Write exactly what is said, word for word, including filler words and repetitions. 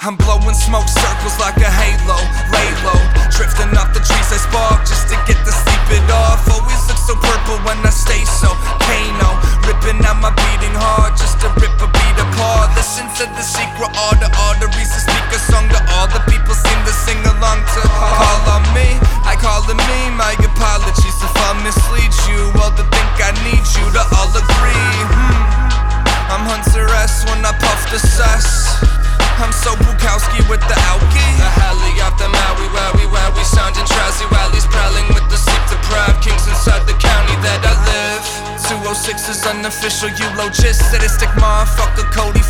I'm blowing smoke circles like a halo, lay low, drifting off the trees I spark just to get to sleep it off. Always look so purple when I stay so Kano, ripping out my beating heart just to rip a beat apart. Listen to the secret all the arteries to speak a song to all the people seem to sing along to. Call on me, I call on me, my apologies if I mislead you. All to think I need you to all agree. hmm. I'm Hunter S when I puff the cess. I'm so Bukowski with the alky. The heli off the Maui, where we, where we sounding drowsy while he's prowling with the sleep deprived kings inside the county that I live. two oh six is unofficial eulogist, sadistic motherfucker Cody